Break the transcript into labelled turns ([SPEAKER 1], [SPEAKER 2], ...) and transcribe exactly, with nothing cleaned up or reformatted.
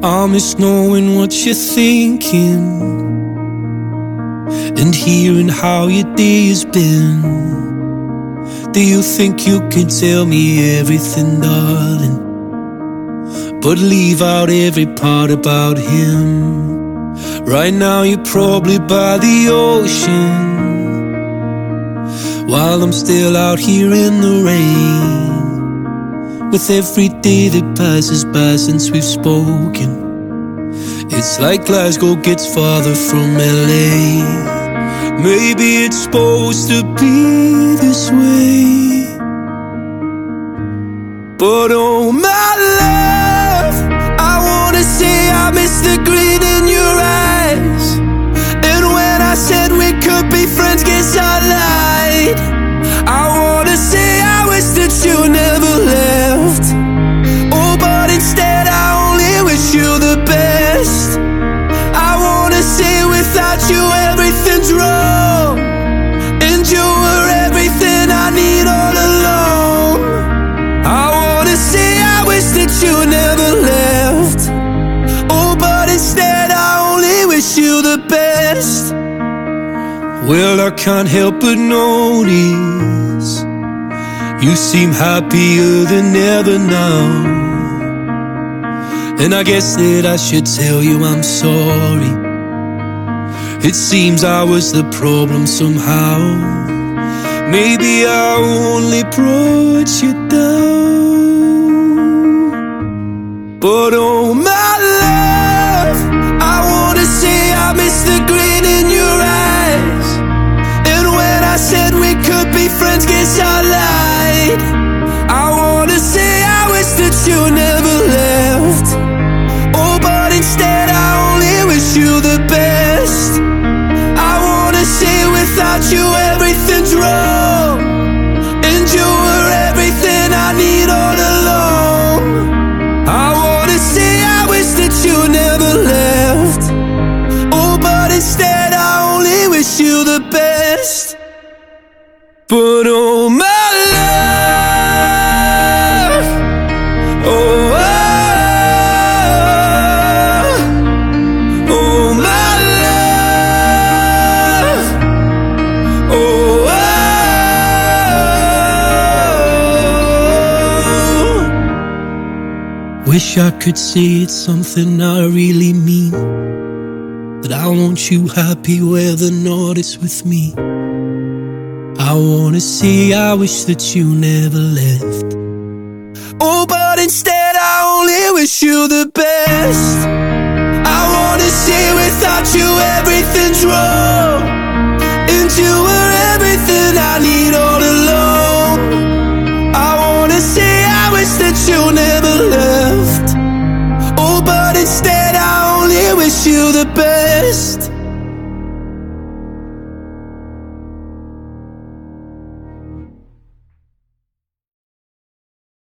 [SPEAKER 1] I miss knowing what you're thinking and hearing how your day has been. Do you think you can tell me everything, darling, but leave out every part about him? Right now you're probably by the ocean, while I'm still out here in the rain. With every day that passes by since we've spoken, it's like Glasgow gets farther from L A. Maybe it's supposed to be this way, but oh my love, I wanna say I miss the grin in your eyes. And when I said we could be friends, guess I lied. I wanna say I wish that you never left. Oh, but instead I only wish you the best. I wanna say without you everything's wrong, and you were everything I need all along. I wanna say I wish that you never left. Oh, but instead I only wish you the best. Well, I can't help but notice you seem happier than ever now, and I guess that I should tell you I'm sorry. It seems I was the problem somehow. Maybe I only brought you down, but oh my love, I wanna say I miss the grin in your eyes. And when I said we could be friends, guess I lied. I wanna say I wish that you never left. Oh, but instead I only wish you the best. I wanna say without you everything's wrong, and you were everything I need all along. I wanna say I wish that you never left. Oh, but instead I only wish you the best. But oh my love, oh, oh, oh my love, oh, oh. Wish I could say it's something I really mean, that I want you happy whether or not it's with me. I wanna say I wish that you never left. Oh, but instead I only wish you the best. I wanna say without you everything's wrong, and you were everything I need all along. I wanna say I wish that you never